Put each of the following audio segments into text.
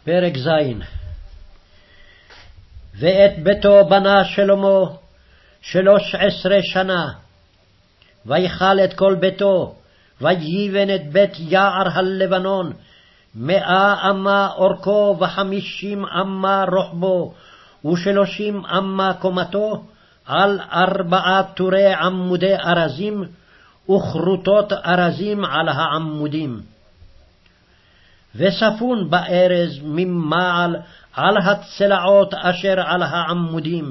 פרק ז'. ואת ביתו בנה שלמה 13 שנה, ויכל את כל ביתו, ויבן את בית יער הלבנון 100 אמה אורכו, ו50 אמה רוחבו, ו30 אמה קומתו, על 4 טורי עמודי ארזים, וכרותות ארזים על העמודים. וספון בארז ממעל על הצלעות אשר על העמודים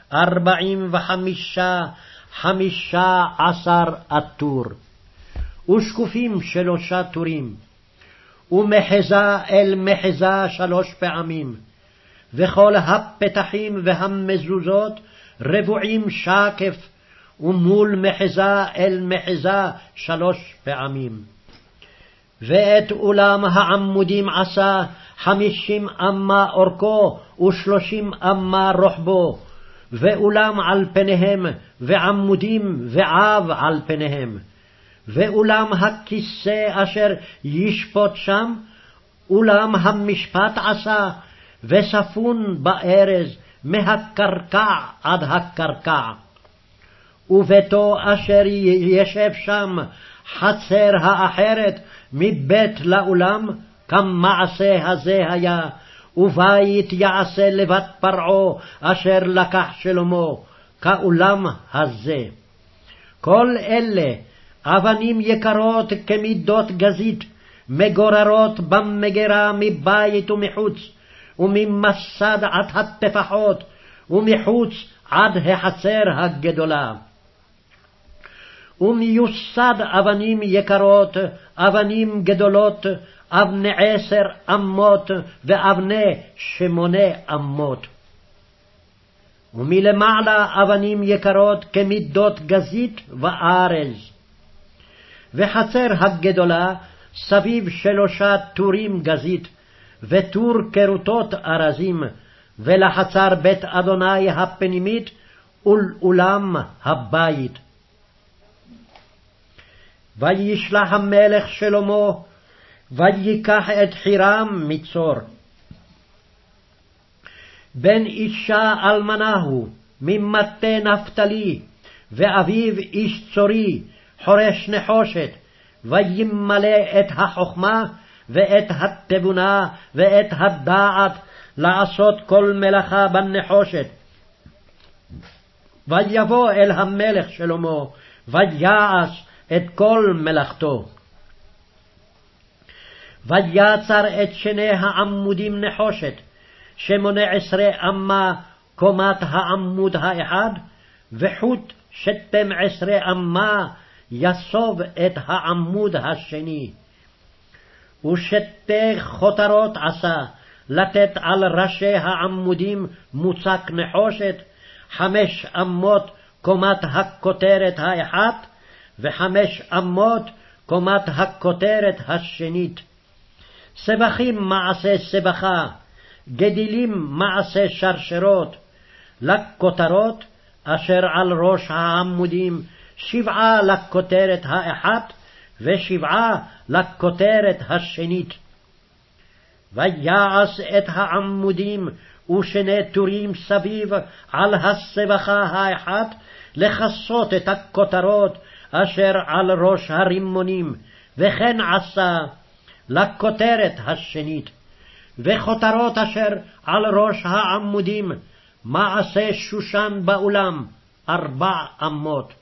15 עטור, ושקופים 3 טורים, ומחזה אל מחזה 3 פעמים, וכל הפתחים והמזוזות רבועים שקף, ומול מחזה אל מחזה 3 פעמים. ואת אולם העמודים עשה 50 אמה אורכו, ו30 אמה רוחבו, ואולם על פניהם, ועמודים ועב על פניהם. ואולם הכיסא אשר ישפוט שם, אולם המשפט עשה, וספון בארז מהקרקע עד הקרקע. וביתו אשר ישב שם, חצר האחרת מבית לאולם, כמעשה הזה היה, ובית יעשה לבת פרעה אשר לקח שלמה, כאולם הזה. כל אלה אבנים יקרות כמידות גזית, מגוררות במגרה מבית ומחוץ, וממסד עד הטפחות, ומחוץ עד החצר הגדולה. ומיוסד אבנים יקרות, אבנים גדולות, אבני 10 אמות, ואבני 8 אמות. ומלמעלה אבנים יקרות כמידות גזית וארז. וחצר הגדולה סביב 3 טורים גזית, וטור כרותות ארזים, ולחצר בית אדוני הפנימית, ולאולם הבית. וישלח המלך שלמה, ויקח את חירם מצור. בן אישה אלמנה הוא, ממטה נפתלי, ואביו איש צורי, חורש נחושת, וימלא את החוכמה, ואת התבונה, ואת הדעת, לעשות כל מלאכה בנחושת. ויבוא אל המלך שלמה, ויעש את כל מלאכתו. ויצר את שני העמודים נחושת, 18 אמה קומת העמוד האחד, וחוט 12 אמה יסוב את העמוד השני. ושתי חותרות עשה, לתת על ראשי העמודים מוצק נחושת, 5 אמות קומת הכותרת האחת, ו5 אמות קומת הכותרת השנית. סבכים מעשה סבכה, גדילים מעשה שרשרות, לכותרות אשר על ראש העמודים 7 לכותרת האחת, ו7 לכותרת השנית. ויעש את העמודים ושני טורים סביב על הסבכה האחת, לכסות את הכותרות אשר על ראש הרימונים, וכן עשה לכותרת השנית. וכותרות אשר על ראש העמודים, מעשה שושן באולם 4 אמות.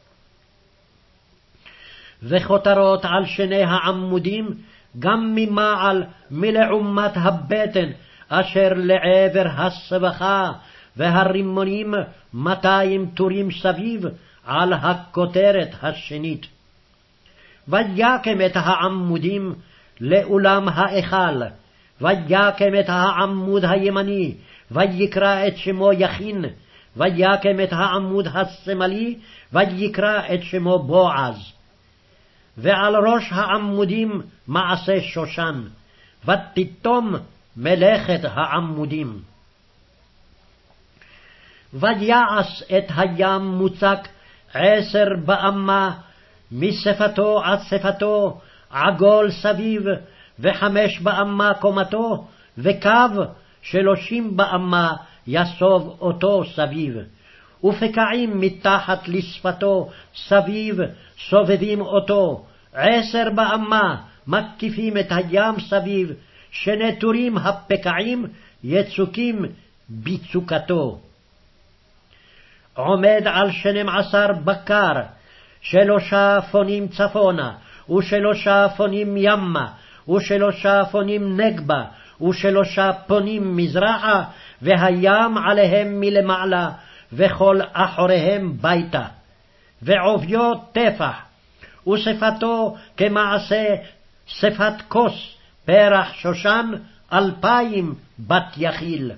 וכותרות על שני העמודים, גם ממעל מלעומת הבטן אשר לעבר הסבכה, והרימונים 200 טורים סביב על הכותרת השנית. ויקם את העמודים לאולם ההיכל, ויקם את העמוד הימני, ויקרא את שמו יכין, ויקם את העמוד השמאלי, ויקרא את שמו בועז. ועל ראש העמודים מעשה שושן, ותתום מלאכת העמודים. ויעש את הים מוצק 10 באמה, משפתו עד שפתו, עגול סביב, 5 באמה קומתו, וקו 30 באמה יסוב אותו סביב, ופקעים מתחת לשפתו סביב סובבים אותו, 10 באמה מקיפים את הים סביב, שנטורים הפקעים יצוקים ביצוקתו. עומד על 12 בקר, 3 פונים צפונה, ו3 פונים ימה, ו3 פונים נגבה, ו3 פונים מזרחה, והים עליהם מלמעלה, וכל אחוריהם ביתה. ועוביו טפח, ושפתו כמעשה שפת כוס, פרח שושן 2,000 בת יחיל.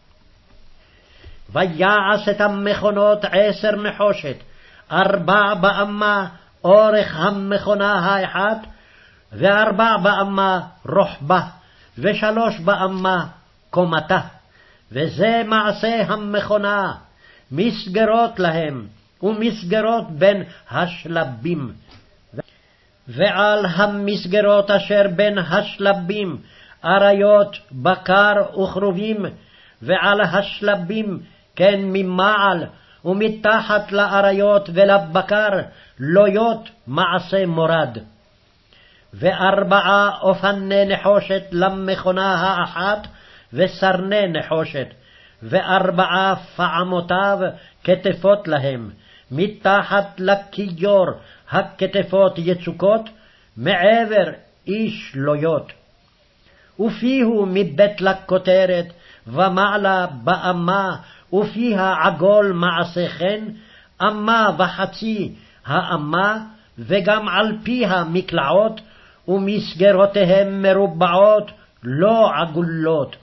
ויעש את המכונות 10 נחושת, 4 באמה אורך המכונה האחת, ו4 באמה רוחבה, ו3 באמה קומתה. וזה מעשה המכונה, מסגרות להם, ומסגרות בין השלבים. ועל המסגרות אשר בין השלבים, אריות, בקר וכרובים, ועל השלבים כן ממעל, ומתחת לאריות ולבקר, לויות מעשה מורד. ו4 אופני נחושת למכונה האחת, וסרני נחושת, ו4 פעמותיו כתפות להם, מתחת לכיור הכתפות יצוקות, מעבר איש לויות. ופיהו מבית לכותרת, ומעלה באמה, ופיה עגול מעשה חן, 1.5 אמה האמה, וגם על פיה מקלעות, ומסגרותיהם מרובעות, לא עגולות.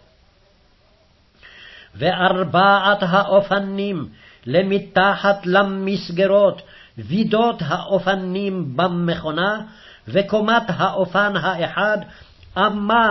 ו4 האופנים למתחת למסגרות, וידות האופנים במכונה, וקומת האופן האחד 1.5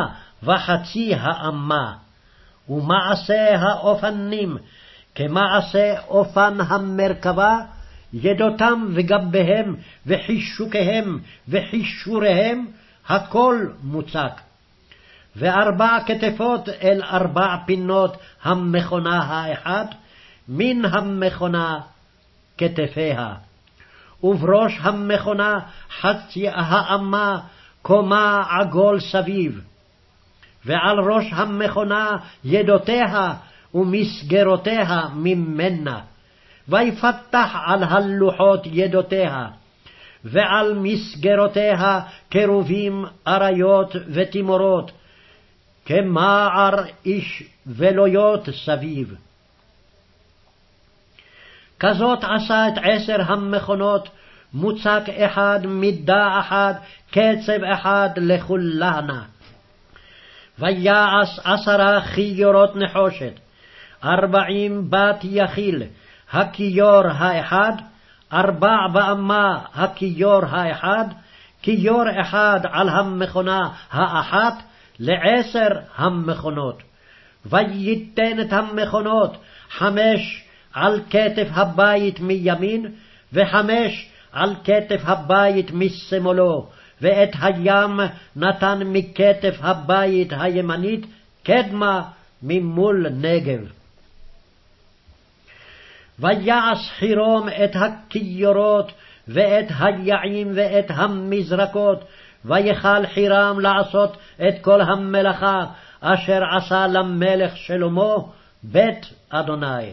אמה. ומעשה האופנים כמעשה אופן המרכבה, ידותם וגביהם וחישוקיהם וחישוריהם, הכל מוצק. ו4 כתפות אל 4 פינות המכונה האחת, מן המכונה כתפיה. ובראש המכונה 0.5 אמה קומה עגול סביב. ועל ראש המכונה ידותיה ומסגרותיה ממנה. ויפתח על הלוחות ידותיה, ועל מסגרותיה קרובים אריות ותימורות, כמער איש ולויות סביב. כזאת עשה את 10 המכונות, מוצק אחד, מידה אחת, קצב אחד לכולנה. ויעש 10 כיורות נחושת, 40 בת יחיל, הכיור האחד, 4 באמה הכיור האחד, כיור אחד על המכונה האחת, ל10 המכונות. וייתן את המכונות 5 על כתף הבית מימין, ו5 על כתף הבית משמאלו, ואת הים נתן מכתף הבית הימנית קדמה ממול נגב. ויעש חירום את הכיורות ואת היעים ואת המזרקות, ויכל חירם לעשות את כל המלאכה אשר עשה למלך שלמה בית אדוני.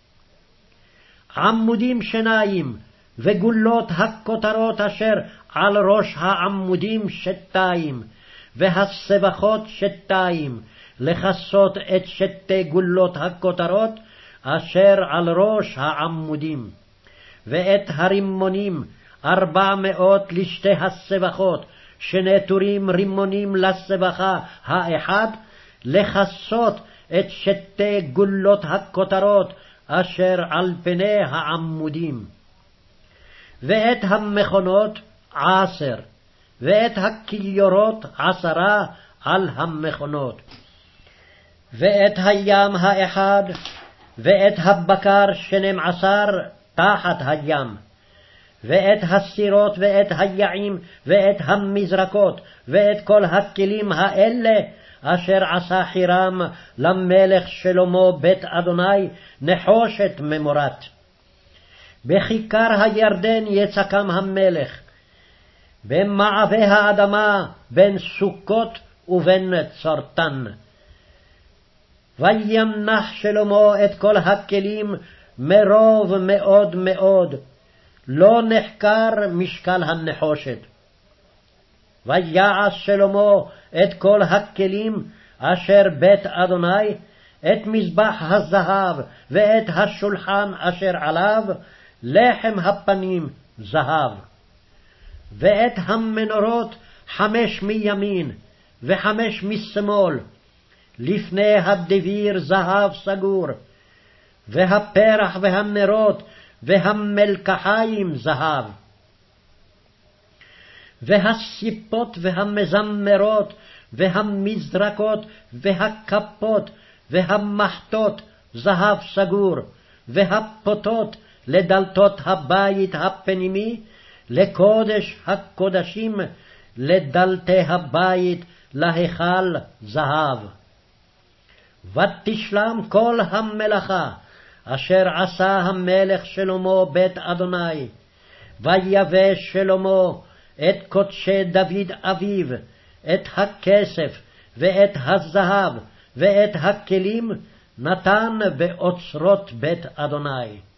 עמודים 2 וגולות הכותרות אשר על ראש העמודים 2, והסבכות 2, לכסות את 2 גולות הכותרות אשר על ראש העמודים. ואת הרימונים 400 לשתי הסבכות, שנטורים רימונים לסבכה האחד, לכסות את 2 גולות הכותרות אשר על פני העמודים. ואת המכונות 10, ואת הכיורות 10 על המכונות. ואת הים האחד, ואת הבקר 12 תחת הים. ואת הסירות ואת היעים ואת המזרקות ואת כל הכלים האלה אשר עשה חירם למלך שלמה בית אדוני נחושת ממורת. בכיכר הירדן יצקם המלך, במעבה האדמה בין סוכות ובין צרתן. וימנח שלמה את כל הכלים מרוב מאוד מאוד, לא נחקר משקל הנחושת. ויעש שלמה את כל הכלים אשר בית אדוני, את מזבח הזהב ואת השולחן אשר עליו, לחם הפנים זהב. ואת המנורות 5 מימין ו5 משמאל, לפני הדביר זהב סגור, והפרח והנרות והמלקחיים זהב. והסיפות והמזמרות והמזרקות והכפות והמחטות זהב סגור, והפותות לדלתות הבית הפנימי, לקודש הקודשים, לדלתי הבית, להיכל זהב. ותשלם כל המלאכה אשר עשה המלך שלמה בית אדוני. ויבא שלמה את קודשי דוד אביו, את הכסף ואת הזהב ואת הכלים, נתן באוצרות בית אדוני.